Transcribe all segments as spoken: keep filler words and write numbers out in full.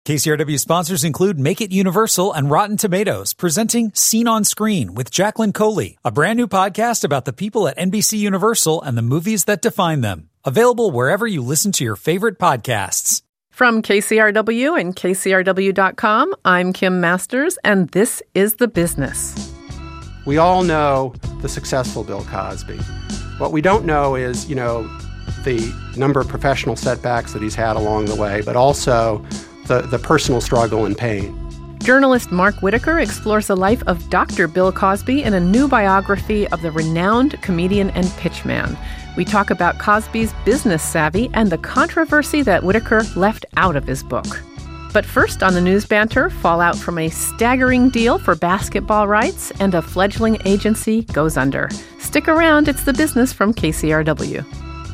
K C R W sponsors include Make It Universal and Rotten Tomatoes, presenting Scene on Screen with Jacqueline Coley, a brand new podcast about the people at N B C Universal and the movies that define them. Available wherever you listen to your favorite podcasts. From K C R W and K C R W dot com, I'm Kim Masters, and this is The Business. We all know the successful Bill Cosby. What we don't know is, you know, the number of professional setbacks that he's had along the way, but also the, the personal struggle and pain. Journalist Mark Whitaker explores the life of Doctor Bill Cosby in a new biography of the renowned comedian and pitchman. We talk about Cosby's business savvy and the controversy that Whitaker left out of his book. But first on the news banter, fallout from a staggering deal for basketball rights and a fledgling agency goes under. Stick around, it's The Business from K C R W.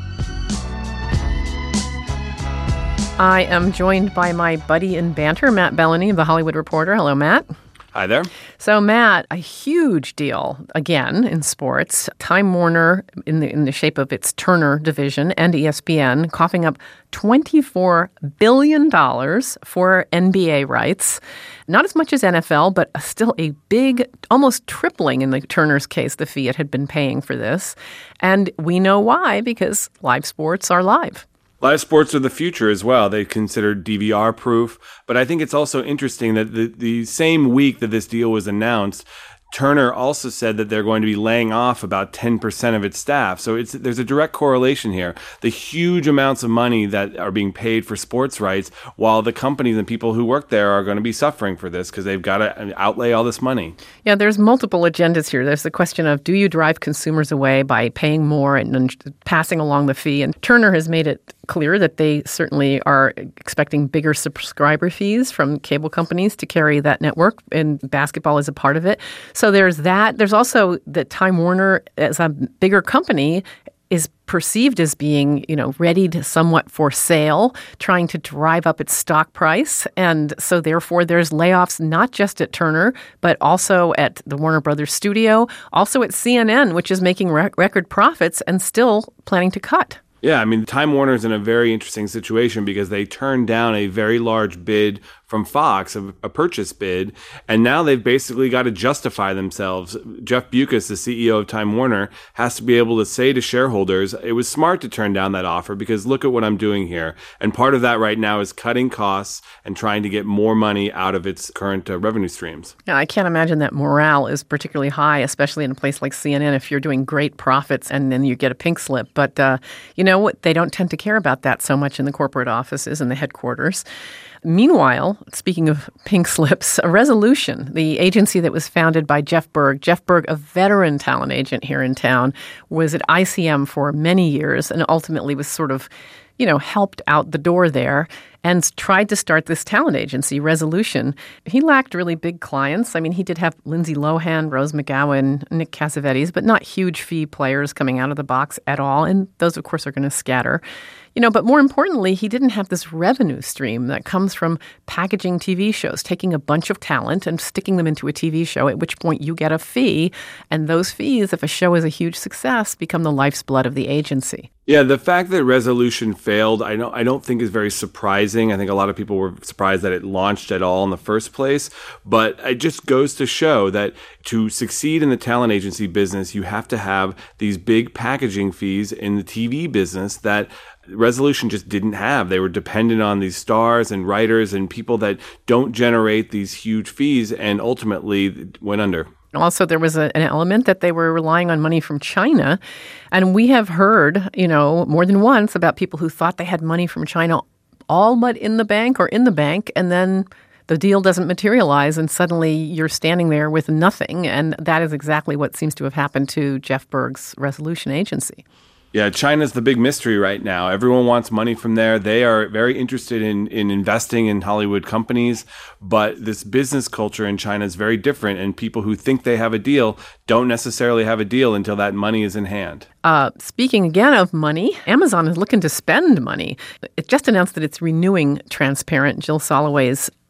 I am joined by my buddy in banter, Matt Bellany of The Hollywood Reporter. Hello, Matt. Hi there. So, Matt, a huge deal, again, in sports. Time Warner, in the in the shape of its Turner division, and E S P N, coughing up twenty-four billion dollars for N B A rights. Not as much as N F L, but still a big, almost tripling in the Turner's case, the fee it had been paying for this. And we know why, because live sports are live. Live sports are the future as well. They consider D V R proof. But I think it's also interesting that the, the same week that this deal was announced, Turner also said that they're going to be laying off about ten percent of its staff. So it's there's a direct correlation here. The huge amounts of money that are being paid for sports rights, while the companies and people who work there are going to be suffering for this because they've got to outlay all this money. Yeah, there's multiple agendas here. There's the question of, do you drive consumers away by paying more and, and passing along the fee? And Turner has made it clear that they certainly are expecting bigger subscriber fees from cable companies to carry that network, and basketball is a part of it. So there's that. There's also that Time Warner, as a bigger company, is perceived as being, you know, readied somewhat for sale, trying to drive up its stock price. And so therefore there's layoffs not just at Turner, but also at the Warner Brothers studio, also at C N N, which is making rec- record profits and still planning to cut. Yeah, I mean, Time Warner's in a very interesting situation because they turned down a very large bid from Fox, a, a purchase bid, and now they've basically got to justify themselves. Jeff Bewkes, the C E O of Time Warner, has to be able to say to shareholders, it was smart to turn down that offer because look at what I'm doing here. And part of that right now is cutting costs and trying to get more money out of its current uh, revenue streams. Yeah, I can't imagine that morale is particularly high, especially in a place like C N N, if you're doing great profits and then you get a pink slip. But uh, you know what? They don't tend to care about that so much in the corporate offices and the headquarters. Meanwhile, speaking of pink slips, a Resolution, the agency that was founded by Jeff Berg, Jeff Berg, a veteran talent agent here in town, was at I C M for many years and ultimately was sort of, you know, helped out the door there and tried to start this talent agency, Resolution. He lacked really big clients. I mean, he did have Lindsay Lohan, Rose McGowan, Nick Cassavetes, but not huge fee players coming out of the box at all. And those, of course, are going to scatter. You know, but more importantly, he didn't have this revenue stream that comes from packaging T V shows, taking a bunch of talent and sticking them into a T V show, at which point you get a fee. And those fees, if a show is a huge success, become the life's blood of the agency. Yeah, the fact that Resolution failed, I don't, I don't think is very surprising. I think a lot of people were surprised that it launched at all in the first place. But it just goes to show that to succeed in the talent agency business, you have to have these big packaging fees in the T V business that Resolution just didn't have. They were dependent on these stars and writers and people that don't generate these huge fees and ultimately went under. Also, there was a, an element that they were relying on money from China. And we have heard, you know, more than once about people who thought they had money from China all but in the bank or in the bank, and then the deal doesn't materialize and suddenly you're standing there with nothing. And that is exactly what seems to have happened to Jeff Berg's Resolution agency. Yeah, China's the big mystery right now. Everyone wants money from there. They are very interested in, in investing in Hollywood companies, but this business culture in China is very different, and people who think they have a deal don't necessarily have a deal until that money is in hand. Uh, speaking again of money, Amazon is looking to spend money. It just announced that it's renewing Transparent, Jill Soloway's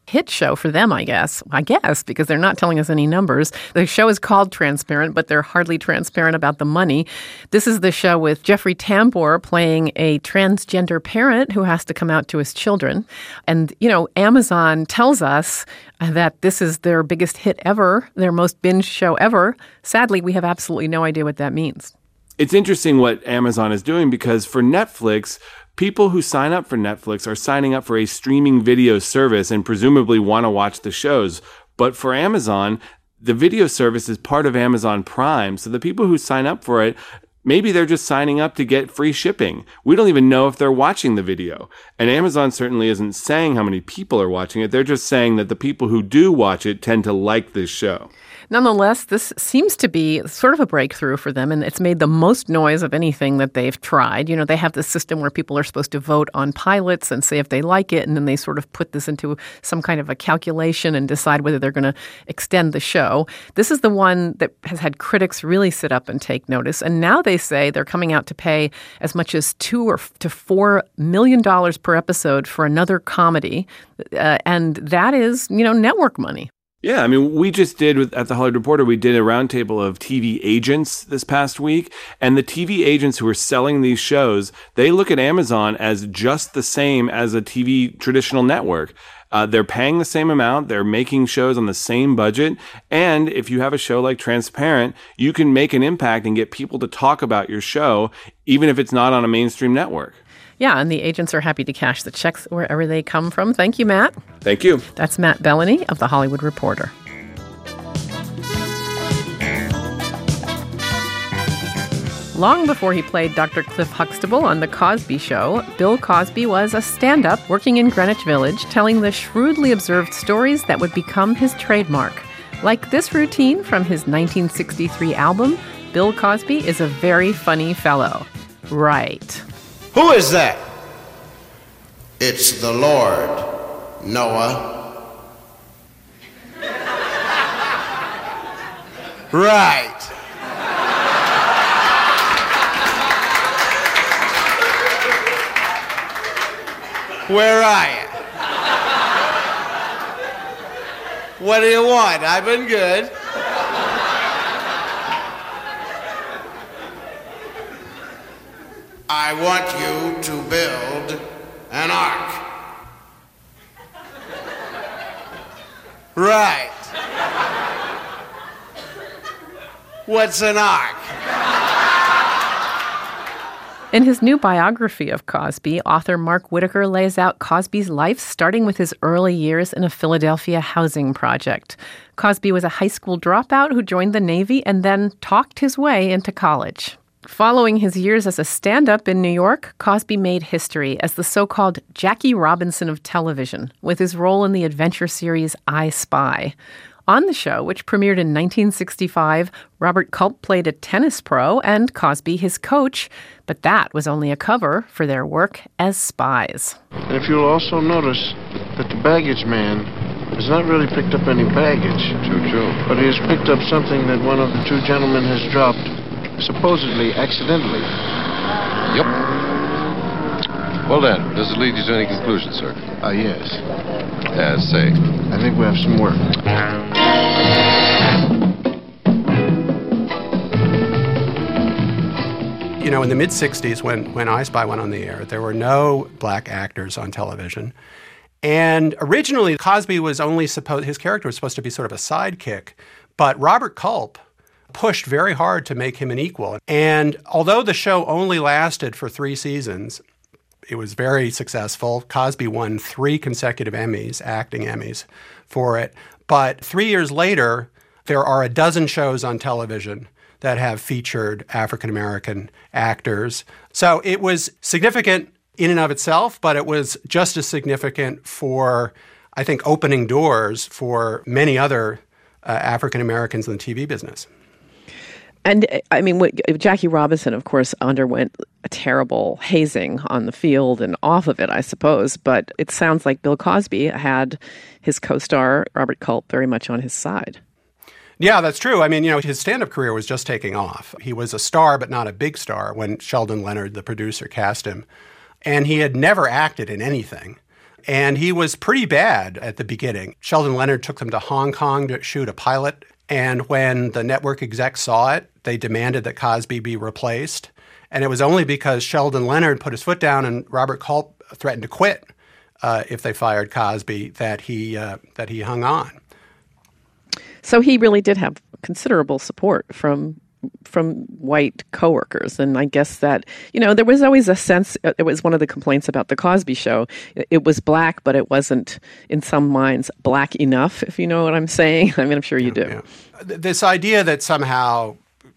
hit show for them, I guess. I guess, because they're not telling us any numbers. The show is called Transparent, but they're hardly transparent about the money. This is the show with Jeffrey Tambor playing a transgender parent who has to come out to his children. And, you know, Amazon tells us that this is their biggest hit ever, their most binge show ever. Sadly, we have absolutely no idea what that means. It's interesting what Amazon is doing because for Netflix, people who sign up for Netflix are signing up for a streaming video service and presumably want to watch the shows. But for Amazon, the video service is part of Amazon Prime. So the people who sign up for it, maybe they're just signing up to get free shipping. We don't even know if they're watching the video. And Amazon certainly isn't saying how many people are watching it. They're just saying that the people who do watch it tend to like this show. Nonetheless, this seems to be sort of a breakthrough for them, and it's made the most noise of anything that they've tried. You know, they have this system where people are supposed to vote on pilots and say if they like it, and then they sort of put this into some kind of a calculation and decide whether they're going to extend the show. This is the one that has had critics really sit up and take notice, and now they say they're coming out to pay as much as two or to four million dollars per episode for another comedy, uh, and that is, you know, network money. Yeah, I mean, we just did with, at the Hollywood Reporter, we did a roundtable of T V agents this past week. And the T V agents who are selling these shows, they look at Amazon as just the same as a T V traditional network. Uh, they're paying the same amount. They're making shows on the same budget. And if you have a show like Transparent, you can make an impact and get people to talk about your show, even if it's not on a mainstream network. Yeah, and the agents are happy to cash the checks wherever they come from. Thank you, Matt. Thank you. That's Matt Bellany of The Hollywood Reporter. Long before he played Doctor Cliff Huxtable on The Cosby Show, Bill Cosby was a stand-up working in Greenwich Village, telling the shrewdly observed stories that would become his trademark. Like this routine from his nineteen sixty-three album, Bill Cosby is a very funny fellow. Right. Who is that? It's the Lord, Noah. Right. Where are you? What do you want? I've been good. I want you to build an ark. Right. What's an ark? In his new biography of Cosby, author Mark Whitaker lays out Cosby's life starting with his early years in a Philadelphia housing project. Cosby was a high school dropout who joined the Navy and then talked his way into college. Following his years as a stand-up in New York, Cosby made history as the so-called Jackie Robinson of television, with his role in the adventure series I Spy. On the show, which premiered in nineteen sixty-five, Robert Culp played a tennis pro and Cosby his coach, but that was only a cover for their work as spies. And if you'll also notice that the baggage man has not really picked up any baggage. True, true. But he has picked up something that one of the two gentlemen has dropped, supposedly accidentally. Yep. Well then, does it lead you to any conclusion, sir? Ah, uh, yes. As say. I think we have some work. You know, in the mid-sixties, when, when I Spy went on the air, there were no black actors on television. And originally, Cosby was only supposed, his character was supposed to be sort of a sidekick. But Robert Culp pushed very hard to make him an equal. And although the show only lasted for three seasons, it was very successful. Cosby won three consecutive Emmys, acting Emmys, for it. But three years later, there are a dozen shows on television that have featured African-American actors. So it was significant in and of itself, but it was just as significant for, I think, opening doors for many other uh, African-Americans in the T V business. And, I mean, what, Jackie Robinson, of course, underwent a terrible hazing on the field and off of it, I suppose. But it sounds like Bill Cosby had his co-star, Robert Culp, very much on his side. Yeah, that's true. I mean, you know, his stand-up career was just taking off. He was a star, but not a big star when Sheldon Leonard, the producer, cast him. And he had never acted in anything. And he was pretty bad at the beginning. Sheldon Leonard took them to Hong Kong to shoot a pilot. And when the network execs saw it, they demanded that Cosby be replaced. And it was only because Sheldon Leonard put his foot down and Robert Culp threatened to quit uh, if they fired Cosby that he uh, that he hung on. So he really did have considerable support from from white coworkers. And I guess that, you know, there was always a sense, it was one of the complaints about the Cosby Show. It was black, but it wasn't, in some minds, black enough, if you know what I'm saying. I mean, I'm sure you do. Yeah. This idea that somehow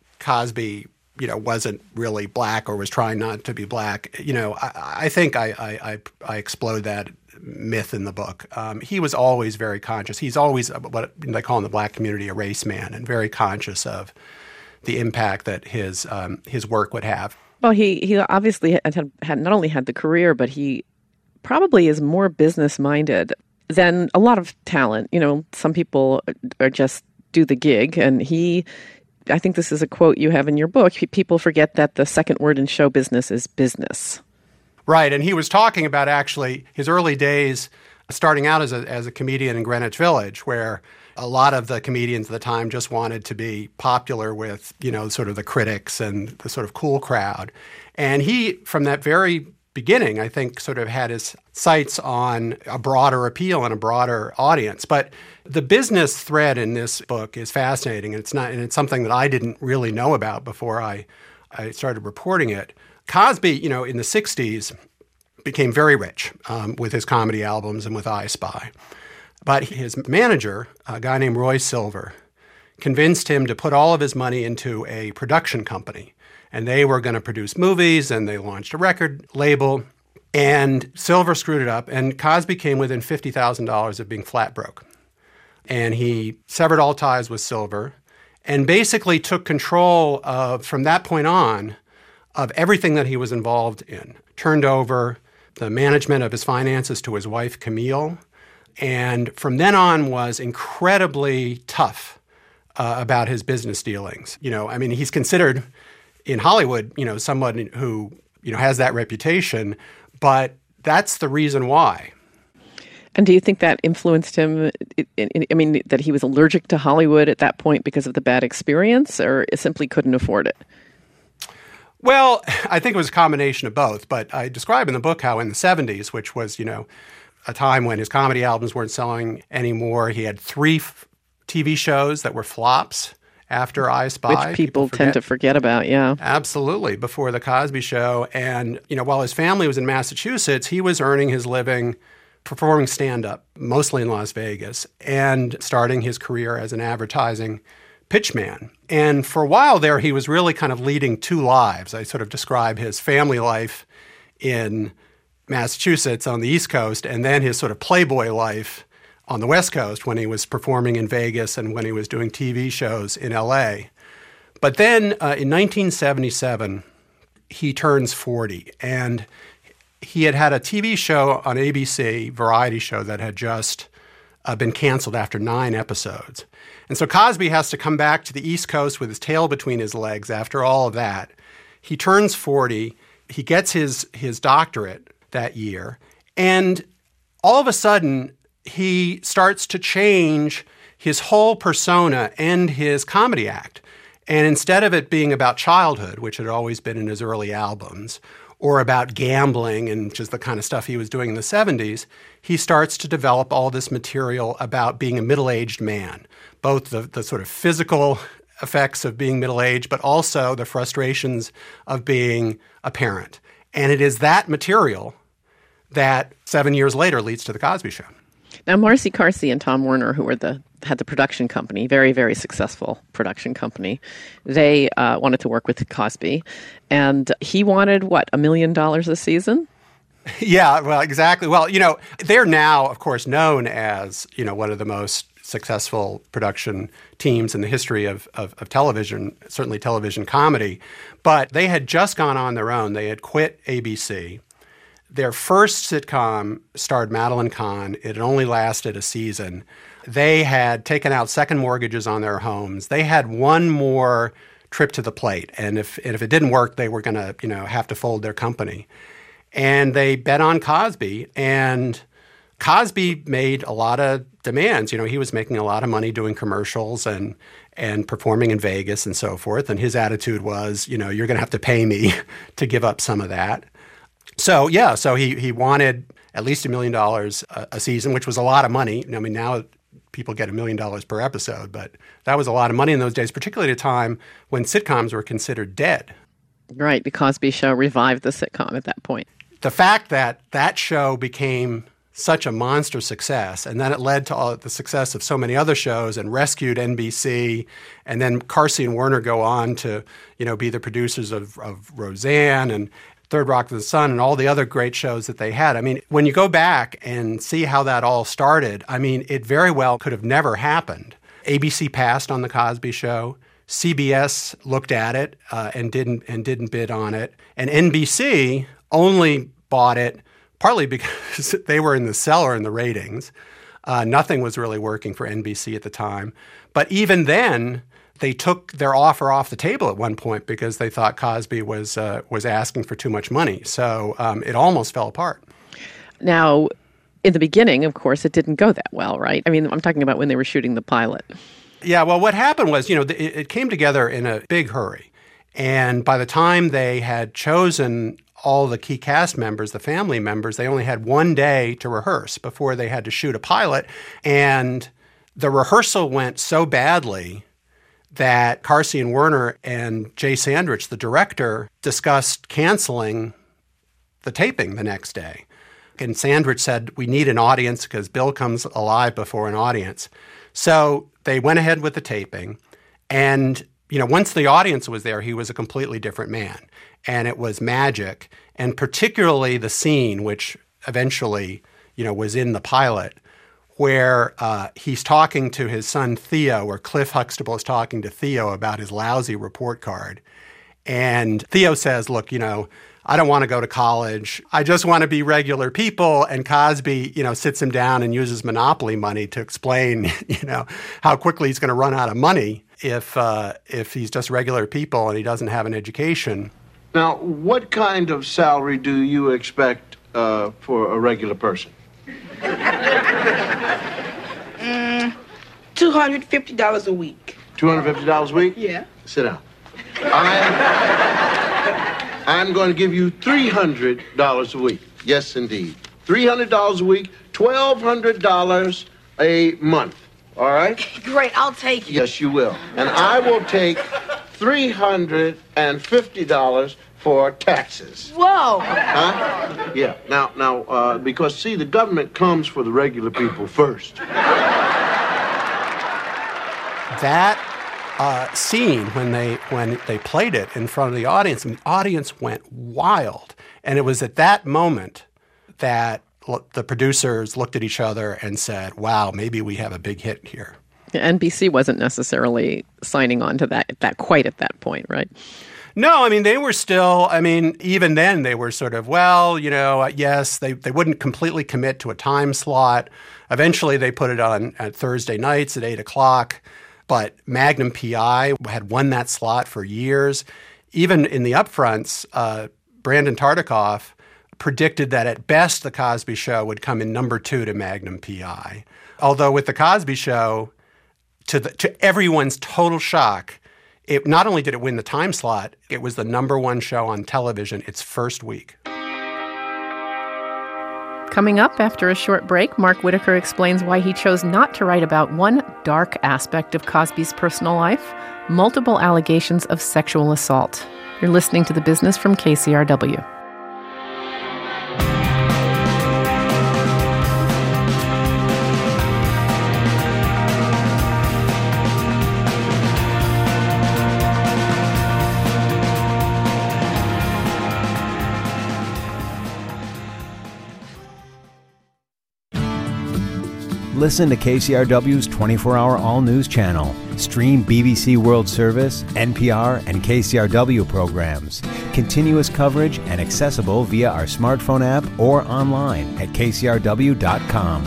Cosby, you know, wasn't really black or was trying not to be black, you know, I, I think I, I, I explode that myth in the book. Um, he was always very conscious. He's always what they call in the black community a race man, and very conscious of the impact that his um, his work would have. Well, he he obviously had, had not only had the career, but he probably is more business-minded than a lot of talent. You know, some people are just do the gig, and he, I think this is a quote you have in your book, people forget that the second word in show business is business. Right, and he was talking about actually his early days starting out as a as a comedian in Greenwich Village, where a lot of the comedians at the time just wanted to be popular with, you know, sort of the critics and the sort of cool crowd. And he, from that very beginning, I think sort of had his sights on a broader appeal and a broader audience. But the business thread in this book is fascinating, and it's not, and it's something that I didn't really know about before I, I started reporting it. Cosby, you know, in the sixties became very rich um, with his comedy albums and with I Spy. But his manager, a guy named Roy Silver, convinced him to put all of his money into a production company. And they were going to produce movies, and they launched a record label. And Silver screwed it up, and Cosby came within fifty thousand dollars of being flat broke. And he severed all ties with Silver and basically took control of, from that point on, of everything that he was involved in. Turned over the management of his finances to his wife, Camille. And from then on was incredibly tough uh, about his business dealings. You know, I mean, he's considered in Hollywood, you know, someone who, you know, has that reputation, but that's the reason why. And do you think that influenced him? I mean, that he was allergic to Hollywood at that point because of the bad experience, or simply couldn't afford it? Well, I think it was a combination of both, but I describe in the book how in the seventies, which was, you know, a time when his comedy albums weren't selling anymore, he had three f- T V shows that were flops after I Spy. Which people, people tend to forget about, yeah. Absolutely, before The Cosby Show. And, you know, while his family was in Massachusetts, he was earning his living performing stand-up, mostly in Las Vegas, and starting his career as an advertising pitchman. And for a while there, he was really kind of leading two lives. I sort of describe his family life in Massachusetts on the East Coast, and then his sort of playboy life on the West Coast when he was performing in Vegas and when he was doing T V shows in L A. But then uh, in nineteen seventy-seven, he turns forty, and he had had a T V show on A B C, variety show, that had just uh, been canceled after nine episodes. And so Cosby has to come back to the East Coast with his tail between his legs after all of that. He turns forty, he gets his his doctorate that year, and all of a sudden, he starts to change his whole persona and his comedy act. And instead of it being about childhood, which had always been in his early albums, or about gambling and just the kind of stuff he was doing in the seventies, he starts to develop all this material about being a middle-aged man, both the, the sort of physical effects of being middle-aged, but also the frustrations of being a parent. And it is that material that seven years later leads to The Cosby Show. Now, Marcy Carsey and Tom Werner, who were the had the production company, very, very successful production company, they uh, wanted to work with Cosby. And he wanted, what, a million dollars a season? Yeah, well, exactly. Well, you know, they're now, of course, known as, you know, one of the most successful production teams in the history of, of, of television, certainly television comedy. But they had just gone on their own. They had quit A B C. Their first sitcom starred Madeline Kahn. It had only lasted a season. They had taken out second mortgages on their homes. They had one more trip to the plate, and if and if it didn't work, they were going to, you know, have to fold their company. And they bet on Cosby, and Cosby made a lot of demands. You know, he was making a lot of money doing commercials and and performing in Vegas and so forth. And his attitude was, you know, you're going to have to pay me to give up some of that. So, yeah, so he he wanted at least a million dollars a season, which was a lot of money. I mean, now people get a million dollars per episode, but that was a lot of money in those days, particularly at a time when sitcoms were considered dead. Right, the Cosby Show revived the sitcom at that point. The fact that that show became such a monster success, and then it led to all the success of so many other shows and rescued N B C, and then Carsey and Werner go on to, you know, be the producers of, of Roseanne and Third Rock of the Sun and all the other great shows that they had. I mean, when you go back and see how that all started, I mean, it very well could have never happened. A B C passed on The Cosby Show. C B S looked at it uh, and didn't and didn't bid on it. And N B C only bought it partly because they were in the cellar in the ratings. Uh, nothing was really working for N B C at the time. But even then, they took their offer off the table at one point because they thought Cosby was uh, was asking for too much money. So um, it almost fell apart. Now, in the beginning, of course, it didn't go that well, right? I mean, I'm talking about when they were shooting the pilot. Yeah, well, what happened was, you know, it, it came together in a big hurry. And by the time they had chosen all the key cast members, the family members, they only had one day to rehearse before they had to shoot a pilot. And the rehearsal went so badly that Carsey and Werner and Jay Sandrich, the director, discussed canceling the taping the next day. And Sandrich said, we need an audience because Bill comes alive before an audience. So they went ahead with the taping. And, you know, once the audience was there, he was a completely different man. And it was magic. And particularly the scene, which eventually, you know, was in the pilot, where uh, he's talking to his son Theo, or Cliff Huxtable is talking to Theo about his lousy report card. And Theo says, look, you know, I don't want to go to college. I just want to be regular people. And Cosby, you know, sits him down and uses Monopoly money to explain, you know, how quickly he's going to run out of money if uh, if he's just regular people and he doesn't have an education. Now, what kind of salary do you expect uh, for a regular person? mm, two hundred fifty dollars a week. two hundred fifty dollars a week? Yeah. Sit down. I'm, I'm going to give you three hundred dollars a week. Yes, indeed. three hundred dollars a week, twelve hundred dollars a month. All right? Great, I'll take it. Yes, you will. And I will take three hundred fifty dollars for taxes. Whoa. Huh? Yeah. Now, now, uh, because, see, the government comes for the regular people first. That uh, scene, when they when they played it in front of the audience, and the audience went wild. And it was at that moment that the producers looked at each other and said, wow, maybe we have a big hit here. N B C wasn't necessarily signing on to that, that quite at that point, right? No, I mean, they were still, I mean, even then they were sort of, well, you know, yes, they, they wouldn't completely commit to a time slot. Eventually they put it on at Thursday nights at eight o'clock, but Magnum P I had won that slot for years. Even in the upfronts, uh, Brandon Tartikoff predicted that at best The Cosby Show would come in number two to Magnum P I. Although with The Cosby Show, to the, to everyone's total shock, it not only did it win the time slot, it was the number one show on television its first week. Coming up after a short break, Mark Whitaker explains why he chose not to write about one dark aspect of Cosby's personal life, multiple allegations of sexual assault. You're listening to The Business from K C R W. Listen to K C R W's twenty-four hour all-news channel. Stream B B C World Service, N P R, and K C R W programs. Continuous coverage and accessible via our smartphone app or online at K C R W dot com.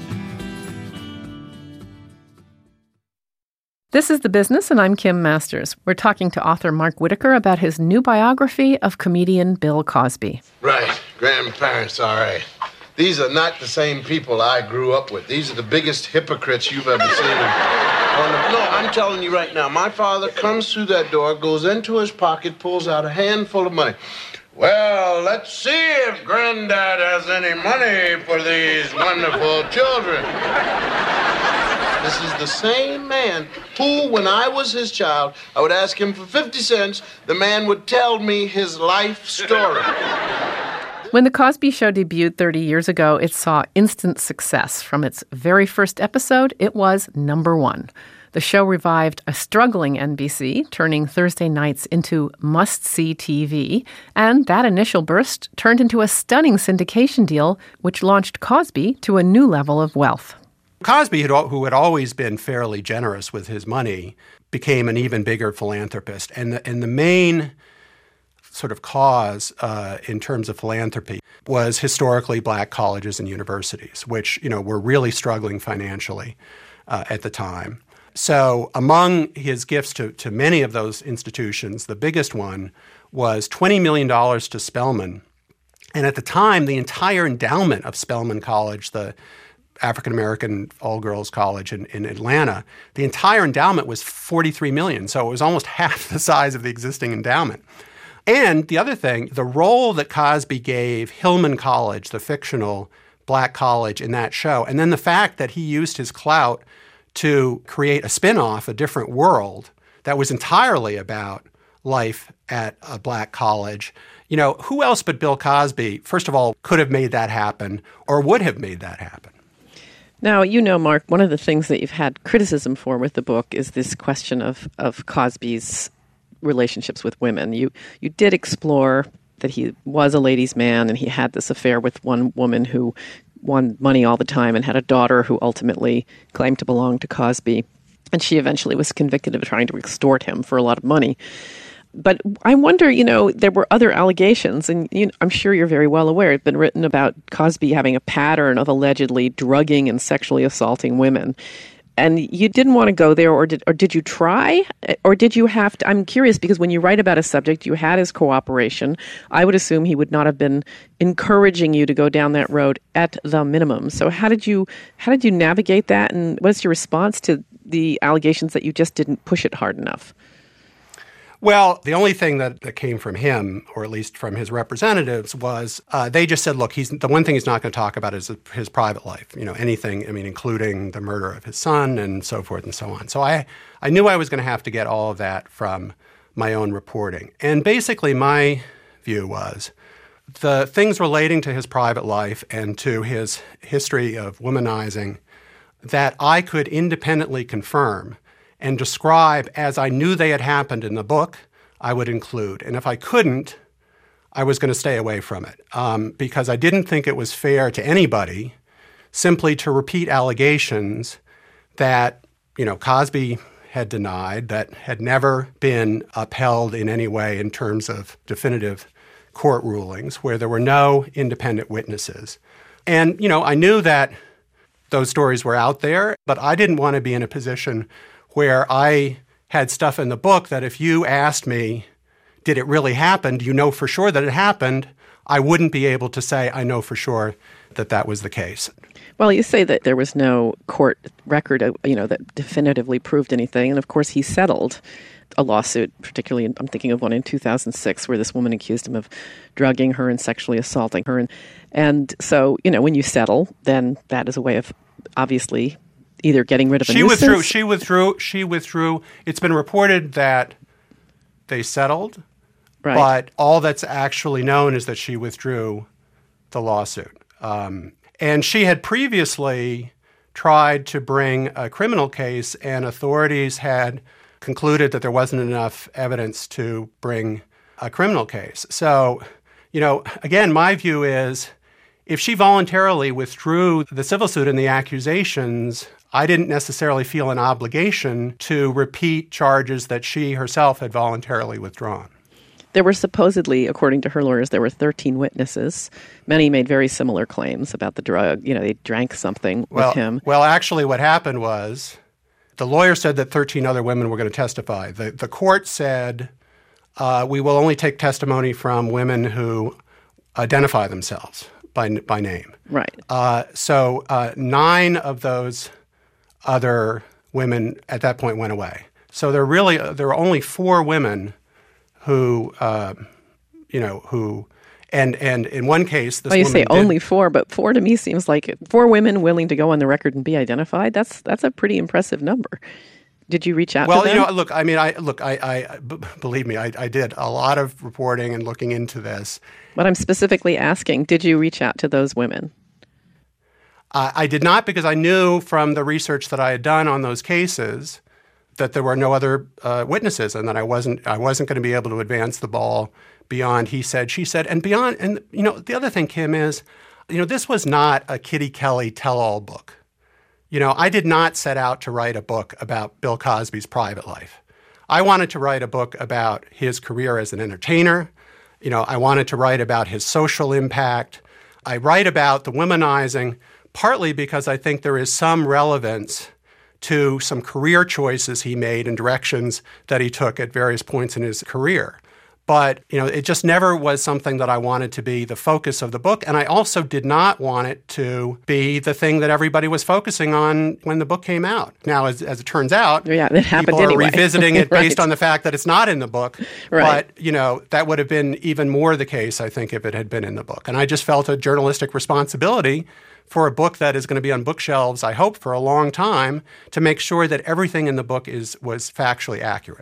This is The Business, and I'm Kim Masters. We're talking to author Mark Whitaker about his new biography of comedian Bill Cosby. Right. Grandparents, all right. These are not the same people I grew up with. These are the biggest hypocrites you've ever seen. On the, no, I'm telling you right now, my father comes through that door, goes into his pocket, pulls out a handful of money. Well, let's see if Granddad has any money for these wonderful children. This is the same man who, when I was his child, I would ask him for fifty cents. The man would tell me his life story. When The Cosby Show debuted thirty years ago, it saw instant success. From its very first episode, it was number one. The show revived a struggling N B C, turning Thursday nights into must-see T V, and that initial burst turned into a stunning syndication deal, which launched Cosby to a new level of wealth. Cosby, who had always been fairly generous with his money, became an even bigger philanthropist. And the, and the main sort of cause uh, in terms of philanthropy was historically black colleges and universities, which, you know, were really struggling financially uh, at the time. So among his gifts to, to many of those institutions, the biggest one was twenty million dollars to Spelman. And at the time, the entire endowment of Spelman College, the African-American all-girls college in, in Atlanta, the entire endowment was forty-three million dollars. So it was almost half the size of the existing endowment. And the other thing, the role that Cosby gave Hillman College, the fictional black college in that show, and then the fact that he used his clout to create a spinoff, a different world, that was entirely about life at a black college. You know, who else but Bill Cosby, first of all, could have made that happen or would have made that happen? Now, you know, Mark, one of the things that you've had criticism for with the book is this question of, of Cosby's relationships with women. You you did explore that he was a ladies' man and he had this affair with one woman who won money all the time and had a daughter who ultimately claimed to belong to Cosby. And she eventually was convicted of trying to extort him for a lot of money. But I wonder, you know, there were other allegations, and you know, I'm sure you're very well aware, it's been written about Cosby having a pattern of allegedly drugging and sexually assaulting women. And you didn't want to go there, or did or did you try? Or did you have to? I'm curious, because when you write about a subject, you had his cooperation. I would assume he would not have been encouraging you to go down that road at the minimum. So how did you how did you navigate that, and what's your response to the allegations that you just didn't push it hard enough? Well, the only thing that, that came from him, or at least from his representatives, was uh, they just said, look, he's the one thing he's not going to talk about is his private life, you know, anything, I mean, including the murder of his son and so forth and so on. So I, I knew I was going to have to get all of that from my own reporting. And basically my view was the things relating to his private life and to his history of womanizing that I could independently confirm and describe as I knew they had happened in the book, I would include. And if I couldn't, I was going to stay away from it um, because I didn't think it was fair to anybody simply to repeat allegations that, you know, Cosby had denied, that had never been upheld in any way in terms of definitive court rulings, where there were no independent witnesses. And, you know, I knew that those stories were out there, but I didn't want to be in a position where I had stuff in the book that if you asked me, did it really happen? Do you know for sure that it happened? I wouldn't be able to say, I know for sure that that was the case. Well, you say that there was no court record, you know, that definitively proved anything. And of course, he settled a lawsuit, particularly, I'm thinking of one in two thousand six, where this woman accused him of drugging her and sexually assaulting her. And, and so, you know, when you settle, then that is a way of obviously either getting rid of a she nuisance. withdrew. She withdrew. She withdrew. It's been reported that they settled, right. But all that's actually known is that she withdrew the lawsuit. Um, and she had previously tried to bring a criminal case, and authorities had concluded that there wasn't enough evidence to bring a criminal case. So, you know, again, my view is if she voluntarily withdrew the civil suit and the accusations, I didn't necessarily feel an obligation to repeat charges that she herself had voluntarily withdrawn. There were supposedly, according to her lawyers, there were thirteen witnesses. Many made very similar claims about the drug. You know, they drank something well, with him. Well, actually what happened was the lawyer said that thirteen other women were going to testify. The, the court said, uh, we will only take testimony from women who identify themselves by by name. Right. Uh, so uh, nine of those other women at that point went away. So there really there were only four women who, uh, you know, who, and and in one case, this well, you woman say did, only four, but four to me seems like four women willing to go on the record and be identified. That's that's a pretty impressive number. Did you reach out well, to them? Well, you know, look, I mean, I look, I, I b- believe me, I, I did a lot of reporting and looking into this. But I'm specifically asking, did you reach out to those women? Uh, I did not, because I knew from the research that I had done on those cases that there were no other uh, witnesses, and that I wasn't I wasn't going to be able to advance the ball beyond he said, she said, and beyond. And you know, the other thing, Kim, is, you know, this was not a Kitty Kelly tell-all book. You know, I did not set out to write a book about Bill Cosby's private life. I wanted to write a book about his career as an entertainer. You know, I wanted to write about his social impact. I write about the womanizing partly because I think there is some relevance to some career choices he made and directions that he took at various points in his career. But, you know, it just never was something that I wanted to be the focus of the book. And I also did not want it to be the thing that everybody was focusing on when the book came out. Now, as, as it turns out, yeah, it happened people are anyway. revisiting it Right. based on the fact that it's not in the book. Right. But, you know, that would have been even more the case, I think, if it had been in the book. And I just felt a journalistic responsibility for a book that is going to be on bookshelves, I hope, for a long time, to make sure that everything in the book is was factually accurate.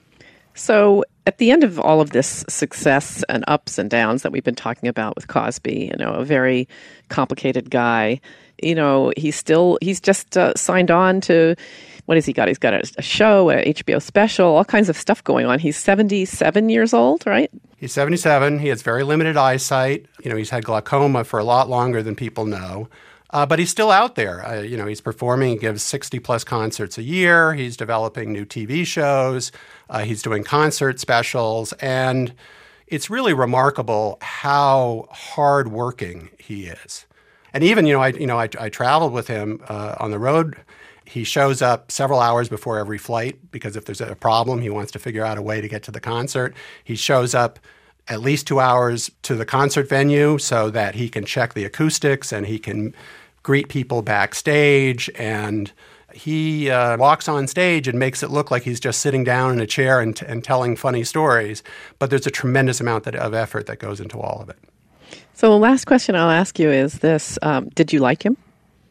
So at the end of all of this success and ups and downs that we've been talking about with Cosby, you know, a very complicated guy, you know, he's still, he's just uh, signed on to, what has he got? He's got a, a show, a H B O special, all kinds of stuff going on. He's seventy-seven years old, right? He's seventy-seven. He has very limited eyesight. You know, he's had glaucoma for a lot longer than people know. Uh, but he's still out there. Uh, you know, he's performing. He gives sixty-plus concerts a year. He's developing new T V shows. Uh, he's doing concert specials. And it's really remarkable how hardworking he is. And even, you know, I, you know, I, I traveled with him uh, on the road. He shows up several hours before every flight because if there's a problem, he wants to figure out a way to get to the concert. He shows up at least two hours to the concert venue so that he can check the acoustics and he can greet people backstage. And he uh, walks on stage and makes it look like he's just sitting down in a chair and, and telling funny stories. But there's a tremendous amount that, of effort that goes into all of it. So the last question I'll ask you is this. Um, did you like him?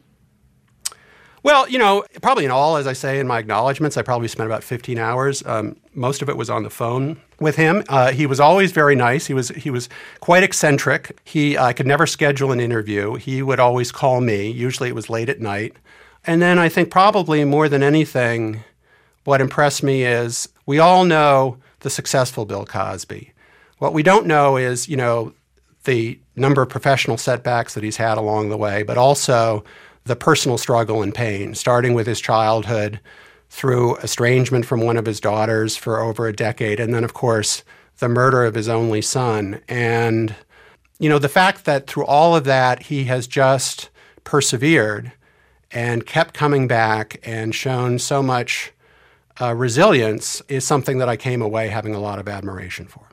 Well, you know, probably in all, as I say in my acknowledgments, I probably spent about fifteen hours. Um, most of it was on the phone with him. Uh, he was always very nice. He was he was quite eccentric. He I could never schedule an interview. He would always call me. Usually it was late at night. And then I think probably more than anything, what impressed me is we all know the successful Bill Cosby. What we don't know is, you know, the number of professional setbacks that he's had along the way, but also the personal struggle and pain, starting with his childhood through estrangement from one of his daughters for over a decade, and then, of course, the murder of his only son. And, you know, the fact that through all of that, he has just persevered and kept coming back and shown so much uh, resilience is something that I came away having a lot of admiration for.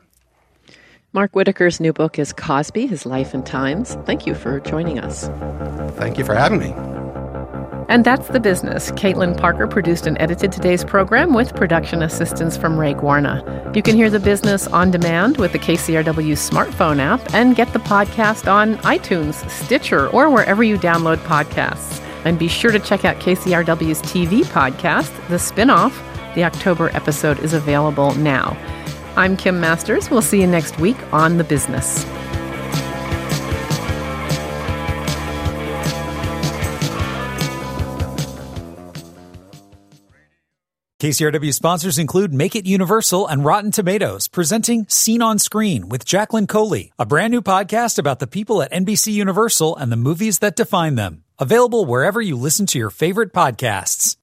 Mark Whitaker's new book is Cosby, His Life and Times. Thank you for joining us. Thank you for having me. And that's The Business. Caitlin Parker produced and edited today's program with production assistance from Ray Guarna. You can hear The Business on demand with the K C R W smartphone app and get the podcast on iTunes, Stitcher, or wherever you download podcasts. And be sure to check out K C R W's T V podcast, The Spinoff. The October episode is available now. I'm Kim Masters. We'll see you next week on The Business. K C R W sponsors include Make It Universal and Rotten Tomatoes, presenting Scene on Screen with Jacqueline Coley, a brand new podcast about the people at N B C Universal and the movies that define them. Available wherever you listen to your favorite podcasts.